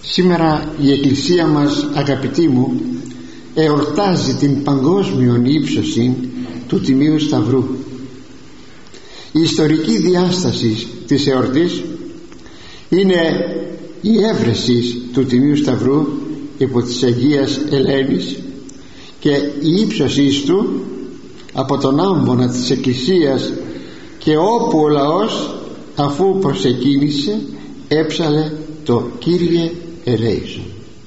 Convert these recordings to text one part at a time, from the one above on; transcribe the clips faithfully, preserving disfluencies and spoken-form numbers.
Σήμερα η Εκκλησία μας, αγαπητοί μου, εορτάζει την παγκόσμιον ύψωση του Τιμίου Σταυρού. Η ιστορική διάσταση της εορτής είναι η έβρεση του Τιμίου Σταυρού υπό της Αγίας Ελένης και η ύψωσή του από τον άμβονα της Εκκλησίας, και όπου ο λαός, αφού προσεκίνησε, έψαλε το Κύριε ελέησον.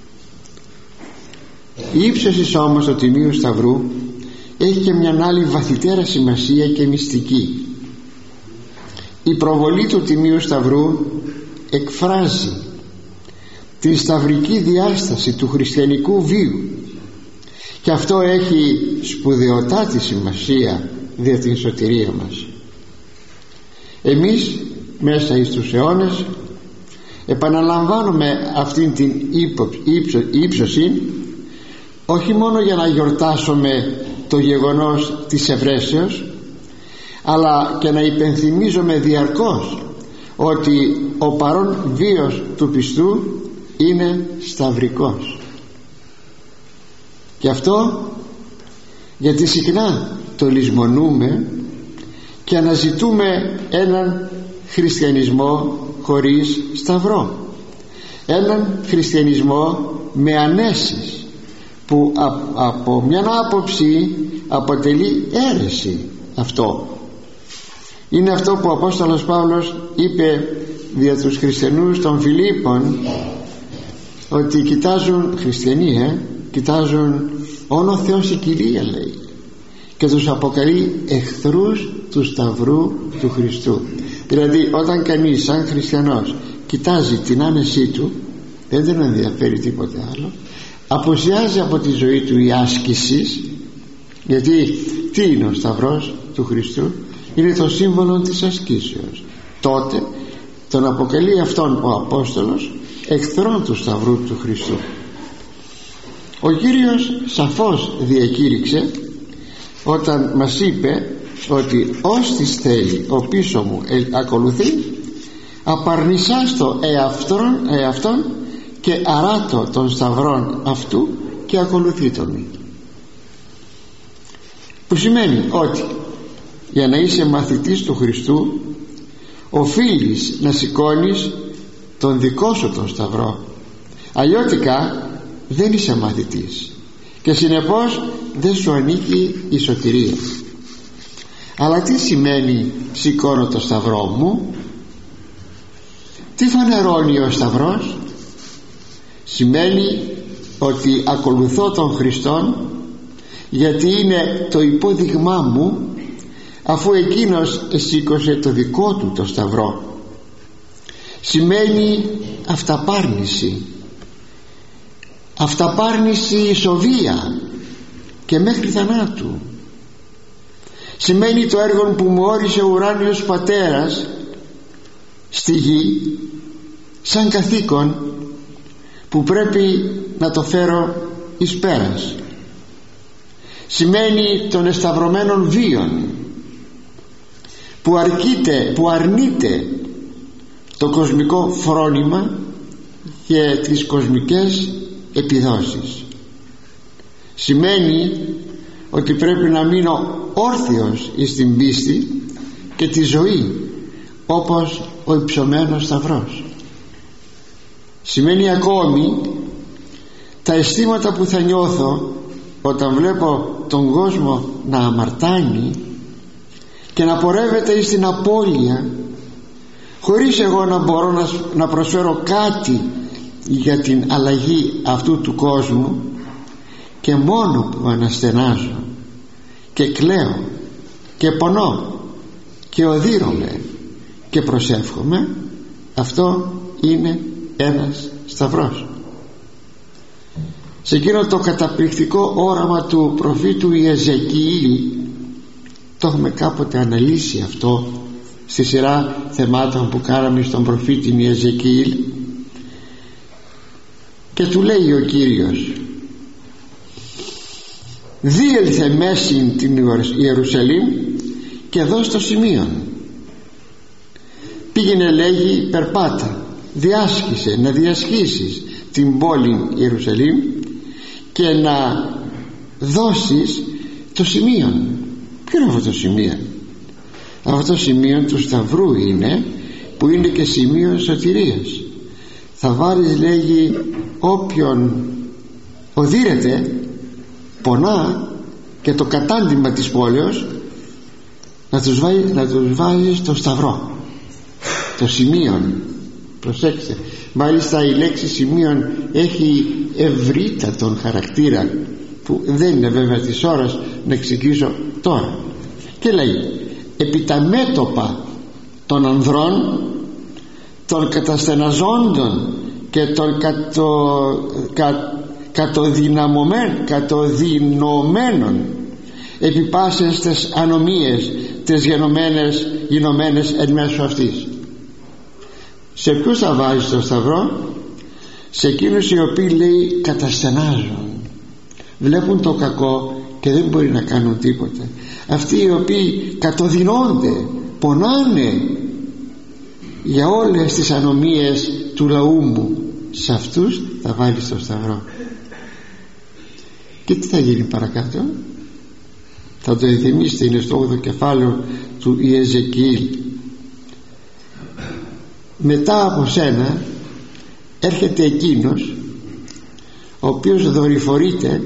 Η ύψωση όμως του Τιμίου Σταυρού έχει και μια άλλη βαθυτέρα σημασία και μυστική. Η προβολή του Τιμίου Σταυρού εκφράζει την σταυρική διάσταση του χριστιανικού βίου, και αυτό έχει σπουδαιοτάτη σημασία για την σωτηρία μας. Εμείς μέσα εις τους αιώνες επαναλαμβάνουμε αυτήν την ύψο, ύψωση όχι μόνο για να γιορτάσουμε το γεγονός της ευρέσεως, αλλά και να υπενθυμίζουμε διαρκώς ότι ο παρόν βίος του πιστού είναι σταυρικός. Και αυτό γιατί συχνά το λησμονούμε και αναζητούμε έναν χριστιανισμό χωρίς σταυρό, έναν χριστιανισμό με ανέσεις, που από μια άποψη αποτελεί αίρεση. Αυτό είναι αυτό που ο Απόστολος Παύλος είπε δια τους χριστιανούς των Φιλίππων, ότι κοιτάζουν χριστιανοί ε, κοιτάζουν όνο Θεός η Κυρία, λέει, και τους αποκαλεί εχθρούς του Σταυρού του Χριστού. Δηλαδή όταν κανείς σαν χριστιανός κοιτάζει την άνεσή του, δεν τον ενδιαφέρει τίποτε άλλο, αποσιάζει από τη ζωή του η άσκηση. Γιατί τι είναι ο Σταυρός του Χριστού? Είναι το σύμβολο της ασκήσεως. Τότε τον αποκαλεί αυτόν ο Απόστολος εχθρόν του Σταυρού του Χριστού. Ο Κύριος σαφώς διακήρυξε όταν μας είπε ότι όστις θέλει ο πίσω μου ε, ακολουθεί, απαρνησάς το εαυτόν, εαυτόν και αράτω των σταυρών αυτού και ακολουθεί τον. Που σημαίνει ότι για να είσαι μαθητής του Χριστού οφείλεις να σηκώνεις τον δικό σου τον σταυρό, αλλιώτικα δεν είσαι μαθητής και συνεπώς δεν σου ανήκει η σωτηρία. Αλλά τι σημαίνει σηκώνω το σταυρό μου? Τι φανερώνει ο σταυρός? Σημαίνει ότι ακολουθώ τον Χριστόν γιατί είναι το υπόδειγμά μου, αφού εκείνος σήκωσε το δικό του το σταυρό. Σημαίνει αυταπάρνηση, αυταπάρνηση ισοβία και μέχρι θανάτου. Σημαίνει το έργο που μου όρισε ο ουράνιος Πατέρας στη γη σαν καθήκον, που πρέπει να το φέρω εις πέρας. Σημαίνει των εσταυρωμένων βίων, που αρκείται, που αρνείται το κοσμικό φρόνημα και τις κοσμικές επιδόσεις. Σημαίνει ότι πρέπει να μείνω όρθιος εις την πίστη και τη ζωή, όπως ο υψωμένος σταυρός. Σημαίνει ακόμη τα αισθήματα που θα νιώθω όταν βλέπω τον κόσμο να αμαρτάνει και να πορεύεται εις την απώλεια, χωρίς εγώ να μπορώ να, να προσφέρω κάτι για την αλλαγή αυτού του κόσμου, και μόνο που αναστενάζω και κλαίω και πονώ και οδύρωμαι και προσεύχομαι. Αυτό είναι ένας σταυρός. Σε εκείνο το καταπληκτικό όραμα του προφήτου Ιεζεκιήλ, το έχουμε κάποτε αναλύσει αυτό στη σειρά θεμάτων που κάναμε στον προφήτη Ιεζεκιήλ, και του λέει ο Κύριος: διέλθε μέσην την Ιερουσαλήμ και δώσ' το σημείον. Πήγαινε, λέγει, περπάτα, διάσχισε, να διασχίσεις την πόλη Ιερουσαλήμ και να δώσεις το σημείο. Ποιο είναι αυτό το σημείο? Αυτό το σημείο του Σταυρού είναι, που είναι και σημείο σωτηρίας. Θα βάλεις, λέγει, όποιον οδύρεται, πονά, και το κατάντημα της πόλεως να τους βάζεις, να τους βάζεις στο Σταυρό, το σημείο. Προσέξτε, μάλιστα η λέξη σημείων έχει ευρύτατον χαρακτήρα που δεν είναι βέβαια της ώρας να εξηγήσω τώρα. Και λέει, επί τα μέτωπα των ανδρών, των καταστεναζόντων και των κατο, κα, κατοδυναμωμένων, κατοδυνωμένων επί πάσες τες ανομίες τες γενομένες, γινωμένες εν μέσω αυτής. Σε ποιους θα βάζεις το Σταυρό? Σε εκείνους οι οποίοι, λέει, καταστενάζουν, βλέπουν το κακό και δεν μπορεί να κάνουν τίποτα. Αυτοί οι οποίοι κατοδυνώνται, πονάνε για όλες τις ανομίες του λαού μου, σε αυτούς θα βάλεις το Σταυρό. Και τι θα γίνει παρακάτω? Θα το ενθυμίσετε, είναι στο όγδοο κεφάλαιο του Ιεζεκιήλ. Μετά από σένα έρχεται εκείνος ο οποίος δορυφορείται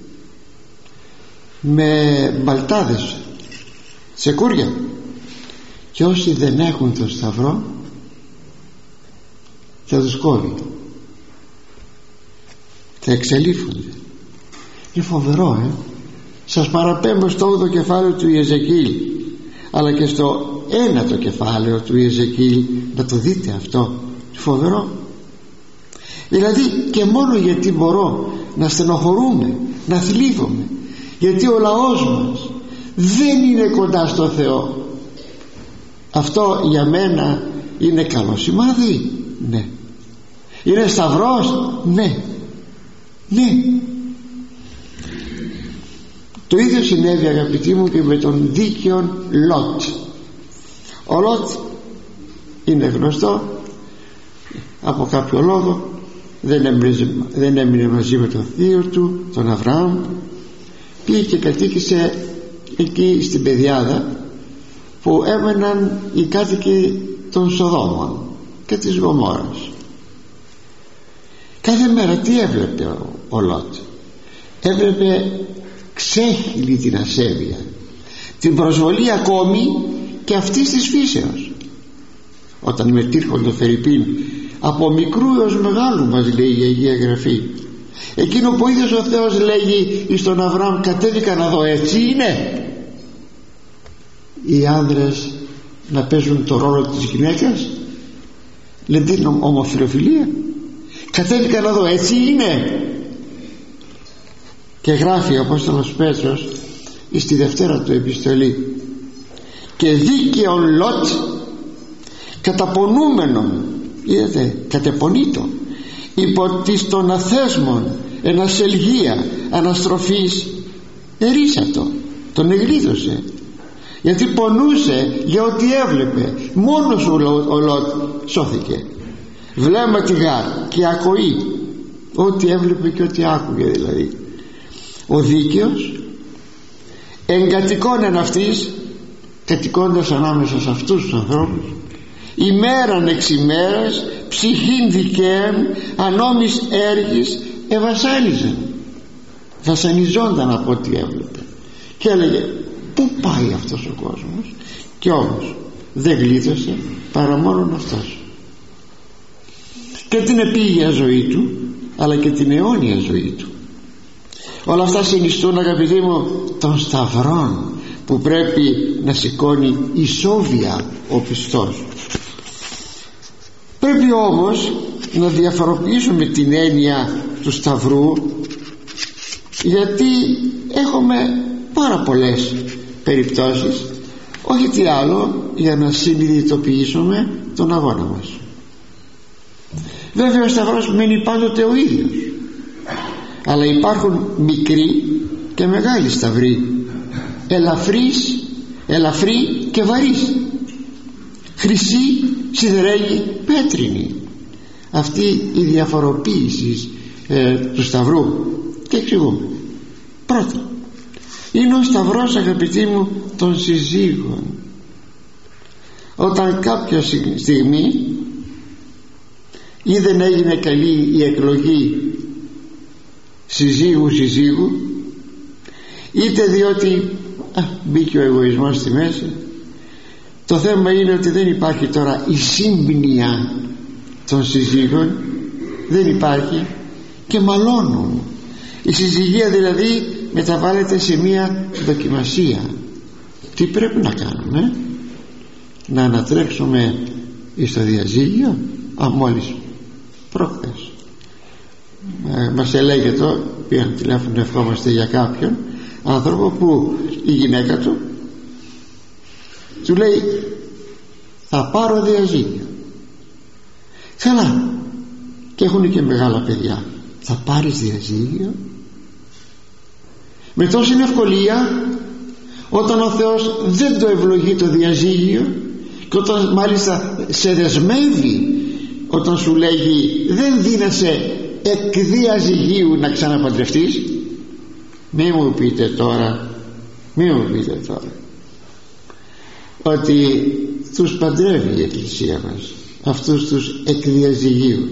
με μπαλτάδες, σε κούρια, και όσοι δεν έχουν το Σταυρό θα τους κόβει, θα εξελίφονται. Είναι φοβερό, ε? Σας παραπέμπω στο όγδοο κεφάλαιο του Ιεζεκιήλ, αλλά και στο ένατο κεφάλαιο του Ιεζεκιήλ, να το δείτε αυτό. Φοβερό. Δηλαδή, και μόνο γιατί μπορώ να στενοχωρούμε, να θλίβομαι, γιατί ο λαός μας δεν είναι κοντά στο Θεό, αυτό για μένα είναι καλό σημάδι? Ναι. Είναι Σταυρός? Ναι. Ναι. Το ίδιο συνέβη, αγαπητοί μου, και με τον δίκαιον Λότ. Ο Λότ είναι γνωστό, από κάποιο λόγο δεν έμεινε, δεν έμεινε μαζί με τον θείο του, τον Αβραάμ. Πήγε και κατοίκησε εκεί στην Πεδιάδα που έμεναν οι κάτοικοι των Σοδόμων και της Γομόρρας. Κάθε μέρα τι έβλεπε ο, ο Λότ? Έβλεπε ξέχυλη την ασέβεια, την προσβολή ακόμη και αυτής της φύσεως. Όταν μετήρχονται φερειπίν από μικρού έως μεγάλου, μας λέει η Αγία Γραφή, εκείνο που ο ίδιος ο Θεός λέγει εις τον Αβραάμ, κατέβηκα να δω, έτσι είναι οι άνδρες να παίζουν το ρόλο της γυναίκας? Λένε την ομοφιλοφιλία. Κατέβηκα να δω, έτσι είναι. Και γράφει ο Απόστολος Πέτρος στη Δευτέρα του επιστολή, και δίκαιον Λότ καταπονούμενον, είδατε, κατεπονείτο υπό της των αθέσμων ενασελγία αναστροφής, ερίσατο, τον εγλίδωσε, γιατί πονούσε για ό,τι έβλεπε. Μόνος ο Λότ σώθηκε. Βλέμμα τη γάρ και ακοή, ό,τι έβλεπε και ό,τι άκουγε δηλαδή. Ο δίκαιος εγκατοικών εν αυτής, κατοικώντας ανάμεσα σε αυτούς τους ανθρώπους, ημέραν εξ ημέρας ψυχήν δικαίαν ανόμης έργης εβασάνιζαν, βασανιζόνταν από ό,τι έβλεπε, και έλεγε πού πάει αυτός ο κόσμος? Και όμως δεν γλίτωσε παρά μόνον αυτός, και την επίγεια ζωή του αλλά και την αιώνια ζωή του. Όλα αυτά συνιστούν, αγαπητοί μου, των σταυρών που πρέπει να σηκώνει ισόβια ο πιστός. Πρέπει όμως να διαφοροποιήσουμε την έννοια του σταυρού, γιατί έχουμε πάρα πολλές περιπτώσεις, όχι τι άλλο, για να συνειδητοποιήσουμε τον αγώνα μας. Βέβαια ο σταυρός μένει πάντοτε ο ίδιος, αλλά υπάρχουν μικροί και μεγάλοι σταυροί, ελαφρύς, ελαφρύ και βαρύς, χρυσή, σιδερένη, πέτρινη. αυτή η διαφοροποίηση ε, του Σταυρού, και εξηγούμε. Πρώτα, είναι ο Σταυρός, αγαπητοί μου, των συζύγων. Όταν κάποια στιγμή ή δεν έγινε καλή η εκλογή συζύγου συζύγου, είτε διότι α, μπήκε ο εγωισμός στη μέση, το θέμα είναι ότι δεν υπάρχει τώρα η σύμπνοια των συζύγων, δεν υπάρχει, και μαλώνουν. Η συζυγία δηλαδή μεταβάλλεται σε μία δοκιμασία. Τι πρέπει να κάνουμε? Να ανατρέξουμε στο διαζύγιο? Α, μόλις προχθές ε, μας έλεγε το, πήγαν τηλέφωνο, ευχόμαστε για κάποιον άνθρωπο που η γυναίκα του του λέει θα πάρω διαζύγιο. Καλά, και έχουν και μεγάλα παιδιά. Θα πάρεις διαζύγιο? Με τόση ευκολία, όταν ο Θεός δεν το ευλογεί το διαζύγιο, και όταν μάλιστα σε δεσμεύει, όταν σου λέγει δεν δίνεσαι εκ διαζυγίου να ξαναπαντρευτείς, μη μου πείτε τώρα μη μου πείτε τώρα ότι τους παντρεύει η Εκκλησία μας αυτούς τους εκ διαζυγίου.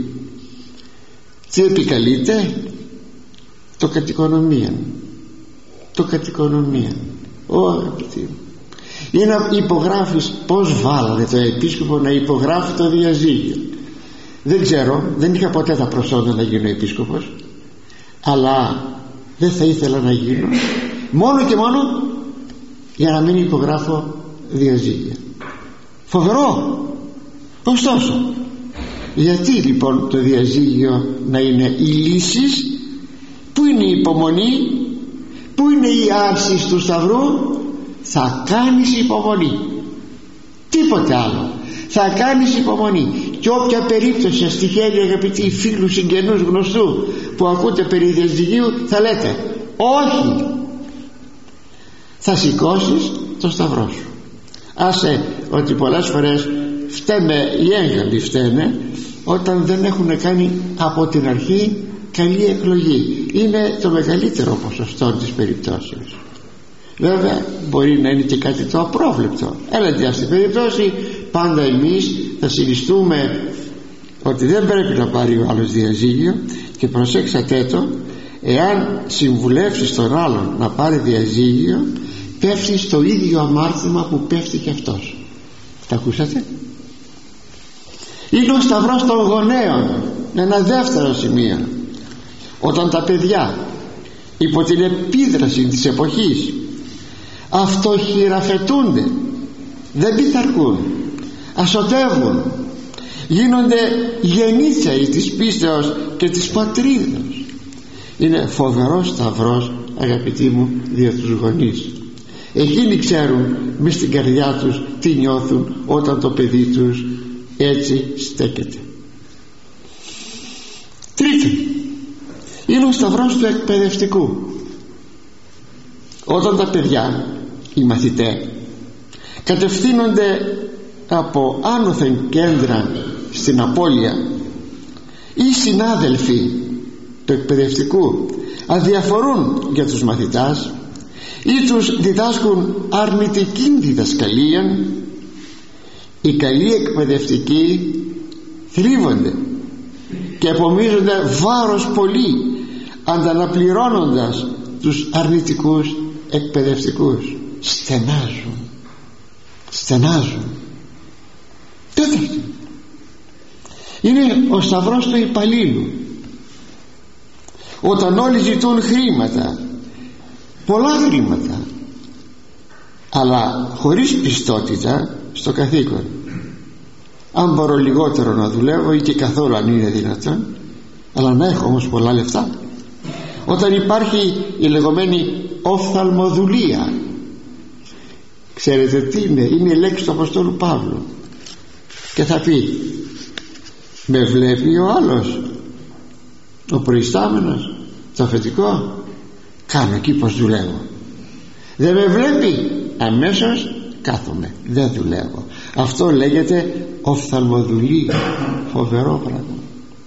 Τι επικαλείται? Το κατοικονομία, το κατοικονομία. Ω αγαπητοί μου, ή να υπογράφεις. Πως βάλανε το επίσκοπο να υπογράφει το διαζύγιο? Δεν ξέρω, δεν είχα ποτέ τα προσόντα να γίνω επίσκοπος, αλλά δεν θα ήθελα να γίνω, μόνο και μόνο για να μην υπογράφω διαζύγια. Φοβερό. Ωστόσο, γιατί λοιπόν το διαζύγιο να είναι η λύση? Πού είναι η υπομονή? Πού είναι η άρση του Σταυρού? Θα κάνεις υπομονή, τίποτε άλλο. Θα κάνεις υπομονή. Και όποια περίπτωση αστυχαίνει, αγαπητοί φίλους, συγγενούς, γνωστού που ακούτε περί διαζυγίου, θα λέτε όχι. Θα σηκώσεις το Σταυρό σου. Άσε ότι πολλές φορές φταίμε, οι έγγαλοι φταίνε όταν δεν έχουν κάνει από την αρχή καλή εκλογή. Είναι το μεγαλύτερο ποσοστό της περιπτώσεως. Βέβαια μπορεί να είναι και κάτι το απρόβλεπτο. Έλατε στην περίπτωση πάντα εμείς θα συνιστούμε ότι δεν πρέπει να πάρει ο άλλος διαζύγιο, και προσέξατε το, εάν συμβουλεύσεις τον άλλον να πάρει διαζύγιο, πέφτει στο ίδιο αμάρτημα που πέφτει και αυτός. Τα ακούσατε? Είναι ο Σταυρός των γονέων. Ένα δεύτερο σημείο, όταν τα παιδιά υπό την επίδραση της εποχής αυτοχειραφετούνται, δεν πειθαρχούν, ασωτεύουν, γίνονται γεννήθαιοι της πίστεως και της πατρίδος. Είναι φοβερός Σταυρός, αγαπητοί μου, για τους γονείς. Εκείνοι ξέρουν μες στην καρδιά τους τι νιώθουν όταν το παιδί τους έτσι στέκεται. Τρίτον, είναι ο Σταυρός του εκπαιδευτικού. Όταν τα παιδιά, οι μαθητές, κατευθύνονται από άνωθεν κέντρα στην απώλεια, οι συνάδελφοι του εκπαιδευτικού αδιαφορούν για τους μαθητάς ή τους διδάσκουν αρνητική διδασκαλία, οι καλοί εκπαιδευτικοί θλίβονται και απομίζονται βάρος πολύ, ανταναπληρώνοντας τους αρνητικούς εκπαιδευτικούς. Στενάζουν, στενάζουν. Τέταρτον, είναι ο Σταυρός του υπαλλήλου. Όταν όλοι ζητούν χρήματα, πολλά χρήματα, αλλά χωρίς πιστότητα στο καθήκον, αν μπορώ λιγότερο να δουλεύω ή και καθόλου αν είναι δυνατόν, αλλά να έχω όμως πολλά λεφτά. Όταν υπάρχει η λεγόμενη οφθαλμοδουλία, ξέρετε τι είναι? Είναι η λέξη του Αποστόλου Παύλου, και θα πει με βλέπει ο άλλος, ο προϊστάμενος, το αφεντικό, κάνω εκεί πως δουλεύω. Δεν με βλέπει, αμέσως κάθομαι, δεν δουλεύω. Αυτό λέγεται οφθαλμοδουλία. Φοβερό πράγμα.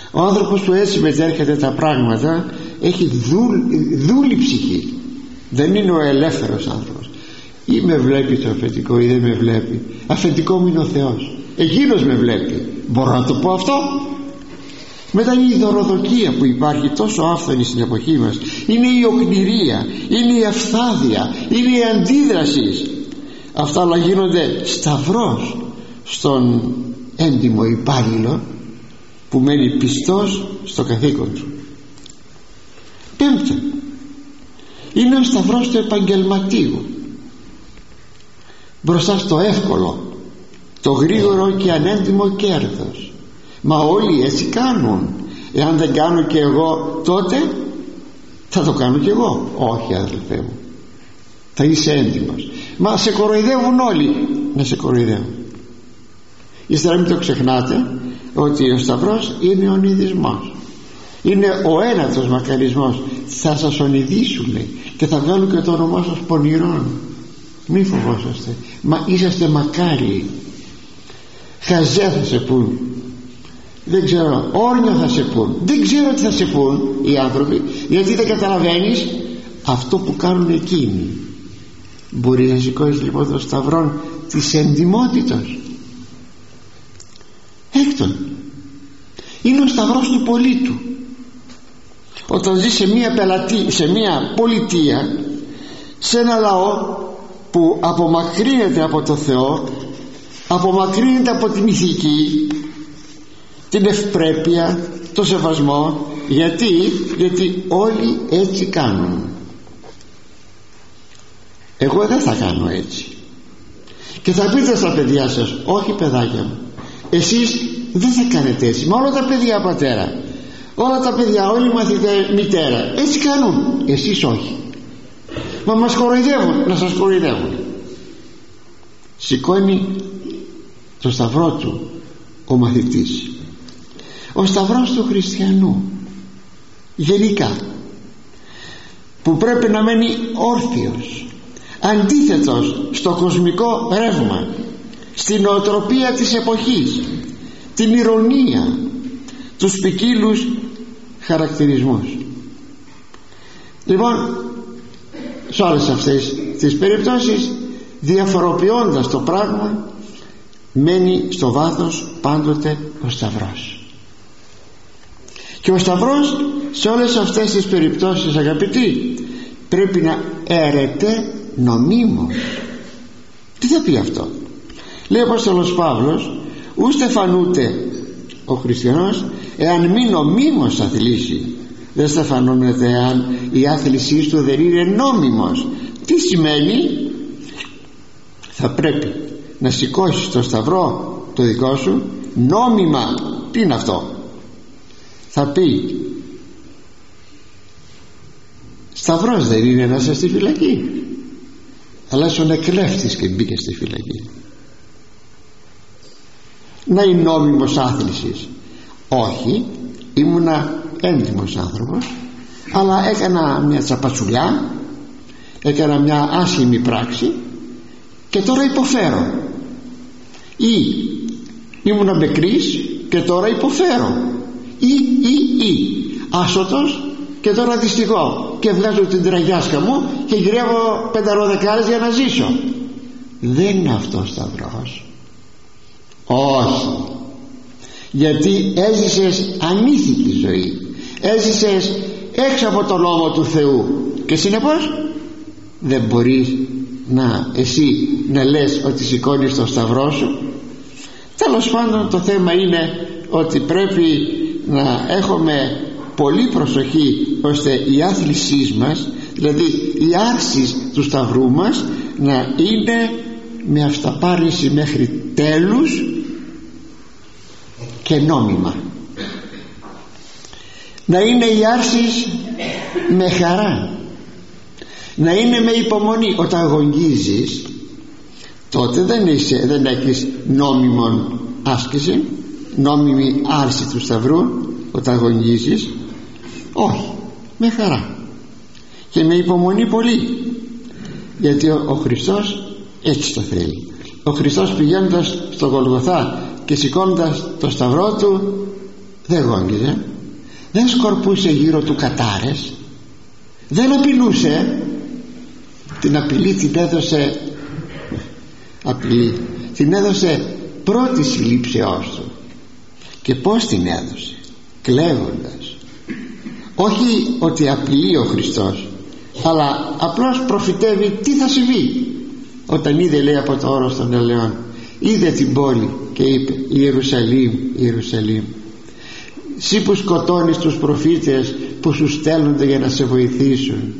Ο άνθρωπος που έτσι μετέρχεται τα πράγματα έχει δούλ, δούλη ψυχή, δεν είναι ο ελεύθερος άνθρωπος. Ή με βλέπει το αφεντικό ή δεν με βλέπει, αφεντικό μου είναι ο Θεός, εκείνος με βλέπει, μπορώ να το πω αυτό? Μετά είναι η δωροδοκία που υπάρχει τόσο άφθονη στην εποχή μας, είναι η οκνηρία, είναι η αυθάδεια, είναι η αντίδραση. Αυτά όλα γίνονται σταυρός στον έντιμο υπάλληλο που μένει πιστός στο καθήκον του. Πέμπτον, είναι ο σταυρός του επαγγελματίου μπροστά στο εύκολο, το γρήγορο και ανέντιμο κέρδος. Μα όλοι έτσι κάνουν. Εάν δεν κάνω και εγώ, τότε θα το κάνω και εγώ. Όχι, αδελφέ μου, θα είσαι έντιμος. Μα σε κοροϊδεύουν όλοι. Να σε κοροϊδεύουν. Ύστερα μην το ξεχνάτε ότι ο σταυρός είναι ο νηδισμός, είναι ο ένατος μακαρισμός. Θα σας ονειδήσουν, λέει, και θα βγάλουν και το όνομά σας πονηρών. Μη φοβόσαστε, μα είσαστε μακάριοι. Χαζέ θα σε πούν, δεν ξέρω, όρνια θα σε πούν, δεν ξέρω τι θα σε πούν οι άνθρωποι, γιατί δεν καταλαβαίνεις αυτό που κάνουν εκείνοι. Μπορεί να σηκώσεις λοιπόν το σταυρό της εντιμότητας. Έκτον, είναι ο σταυρός του πολίτου. Όταν ζει σε μια, πελατή, σε μια πολιτεία, σε ένα λαό που απομακρύνεται από το Θεό, απομακρύνεται από την ηθική, την ευπρέπεια, το σεβασμό. Γιατί, γιατί όλοι έτσι κάνουν. Εγώ δεν θα κάνω έτσι. Και θα πείτε στα παιδιά σας, όχι παιδάκια μου, εσείς δεν θα κάνετε έτσι. Μα όλα τα παιδιά, πατέρα, όλα τα παιδιά, όλοι οι μαθητές, μητέρα, έτσι κάνουν. Εσείς όχι. Μα μας κοροϊδεύουν. Να σας κοροϊδεύουν. Σηκώνει το σταυρό του ο μαθητής, ο σταυρός του χριστιανού γενικά, που πρέπει να μένει όρθιος, αντίθετος στο κοσμικό ρεύμα, στην νοοτροπία της εποχής, την ηρωνία, τους ποικίλους χαρακτηρισμούς. Λοιπόν, σε όλες αυτές τις περιπτώσεις, διαφοροποιώντας το πράγμα, μένει στο βάθος πάντοτε ο σταυρός. Και ο σταυρός σε όλες αυτές τις περιπτώσεις, αγαπητοί, πρέπει να έρεται νομίμως. Τι θα πει αυτό? Λέει ο Απόστολος Παύλος, ου στεφανούται ο χριστιανός εάν μη νομίμως αθλήσει. Δεν στεφανώνεται εάν η άθλησή του δεν είναι νόμιμος. Τι σημαίνει? Θα πρέπει να σηκώσεις το σταυρό το δικό σου νόμιμα. Τι είναι αυτό? Θα πει, σταυρός δεν είναι να είσαι στη φυλακή, αλλά ήσουν εκλέφτης και μπήκε στη φυλακή. Να είναι νόμιμος άθλησης? Όχι, ήμουνα έντιμος άνθρωπος, αλλά έκανα μια τσαπατσουλιά, έκανα μια άσχημη πράξη και τώρα υποφέρω. Ή ήμουνα μπεκρής και τώρα υποφέρω. Ή, ή, ή άσωτος και τώρα δυστυχώ και βγάζω την τραγιάσκα μου και γυρεύω πενταροδεκάρες για να ζήσω. Δεν είναι αυτό σταυρός. Όχι. Γιατί έζησες ανήθικη ζωή, έζησες έξω από τον νόμο του Θεού και συνεπώς δεν μπορείς να εσύ να λες ότι σηκώνεις το σταυρό σου. Τέλος πάντων, το θέμα είναι ότι πρέπει να έχουμε πολύ προσοχή ώστε η άθλησή μας, δηλαδή η άρση του σταυρού μας, να είναι με αυταπάρνηση μέχρι τέλους και νόμιμα. Να είναι η άρση με χαρά, να είναι με υπομονή. Όταν αγωνίζεις, τότε δεν, είσαι, δεν έχεις νόμιμον άσκηση, νόμιμη άρση του σταυρού. Όταν αγωνίζεις, όχι, με χαρά και με υπομονή πολύ, γιατί ο, ο Χριστός έτσι το θέλει. Ο Χριστός πηγαίνοντας στο Γολγοθά και σηκώνοντας το σταυρό του, δεν γόγγιζε, δεν σκορπούσε γύρω του κατάρες, δεν απειλούσε. Την απειλή την έδωσε απειλή την έδωσε πρώτη συλλήψεώς του. Και πως την έδωσε? Κλαίγοντας. Όχι ότι απειλεί ο Χριστός, αλλά απλώς προφητεύει τι θα συμβεί. Όταν είδε, λέει, από το όρος των ελαιών, είδε την πόλη και είπε: Ιερουσαλήμ, Ιερουσαλήμ, εσύ που σκοτώνεις τους προφήτες που σου στέλνονται για να σε βοηθήσουν,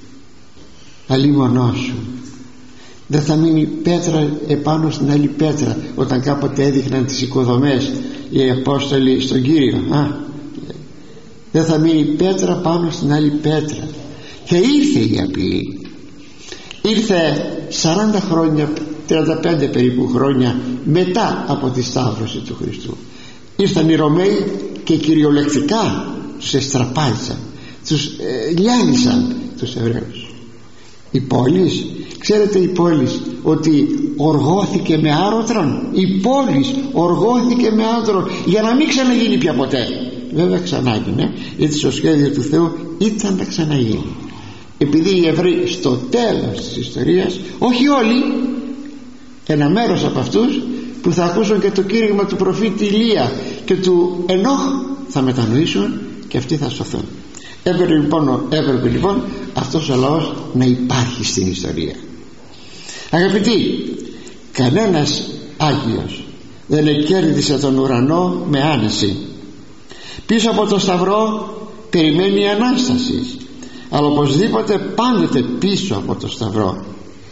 αλίμονό σου, δεν θα μείνει πέτρα επάνω στην άλλη πέτρα. Όταν κάποτε έδειχναν τις οικοδομές οι Απόστολοι στον Κύριο, α, δεν θα μείνει πέτρα πάνω στην άλλη πέτρα. Και ήρθε η απειλή. Ήρθε σαράντα χρόνια, τριάντα πέντε περίπου χρόνια μετά από τη Σταύρωση του Χριστού. Ήρθαν οι Ρωμαίοι και κυριολεκτικά τους εστραπάλισαν, τους ε, λιάνισαν τους Εβραίους. Η πόλη, ξέρετε, η πόλη ότι οργώθηκε με άρωτρον. Η πόλη οργώθηκε με άρωτρον για να μην ξαναγίνει πια ποτέ. Βέβαια ξανάγινε, γιατί στο σχέδιο του Θεού ήταν να ξαναγίνει. Επειδή οι Εβραίοι στο τέλος της ιστορίας, όχι όλοι, ένα μέρος από αυτούς που θα ακούσουν και το κήρυγμα του προφήτη Ηλία και του Ενόχ θα μετανοήσουν και αυτοί θα σωθούν. Έπρεπε λοιπόν, έπρεπε λοιπόν αυτός ο λαός να υπάρχει στην ιστορία. Αγαπητοί, κανένας Άγιος δεν εκέρδισε τον ουρανό με άνεση. Πίσω από το Σταυρό περιμένει η Ανάσταση, αλλά οπωσδήποτε πάντοτε πίσω από το Σταυρό.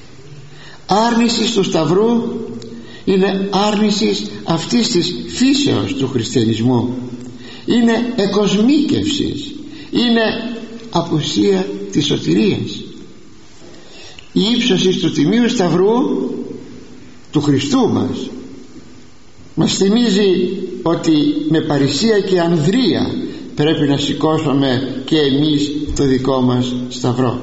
Άρνηση του Σταυρού είναι άρνηση αυτής της φύσεως του χριστιανισμού, είναι εκοσμίκευση, είναι απουσία της σωτηρίας. Η ύψωση του Τιμίου Σταυρού του Χριστού μας μας θυμίζει ότι με παρησία και ανδρεία πρέπει να σηκώσουμε και εμείς το δικό μας Σταυρό.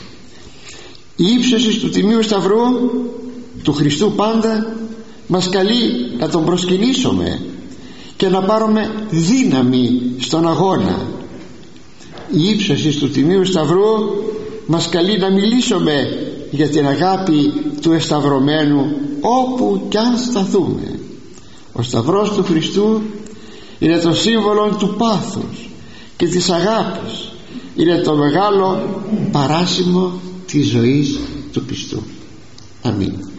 Η ύψωση του Τιμίου Σταυρού του Χριστού πάντα μας καλεί να τον προσκυνήσουμε και να πάρουμε δύναμη στον αγώνα. Η ύψωση του Τιμίου Σταυρού μας καλεί να μιλήσουμε για την αγάπη του εσταυρωμένου όπου κι αν σταθούμε. Ο Σταυρός του Χριστού είναι το σύμβολο του πάθους και της αγάπης, είναι το μεγάλο παράσημο της ζωής του πιστού. Αμήν.